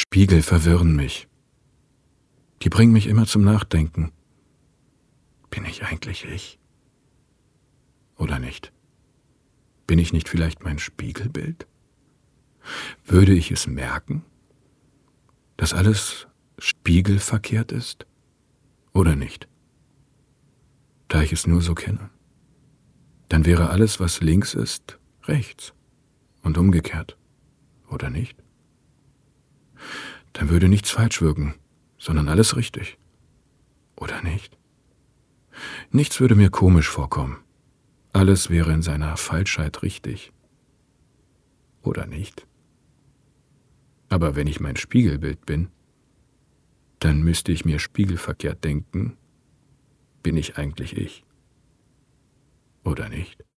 Spiegel verwirren mich. Die bringen mich immer zum Nachdenken. Bin ich eigentlich ich? Oder nicht? Bin ich nicht vielleicht mein Spiegelbild? Würde ich es merken, dass alles spiegelverkehrt ist? Oder nicht? Da ich es nur so kenne. Dann wäre alles, was links ist, rechts und umgekehrt. Oder nicht? Dann würde nichts falsch wirken, sondern alles richtig. Oder nicht? Nichts würde mir komisch vorkommen. Alles wäre in seiner Falschheit richtig. Oder nicht? Aber wenn ich mein Spiegelbild bin, dann müsste ich mir spiegelverkehrt denken, bin ich eigentlich ich? Oder nicht?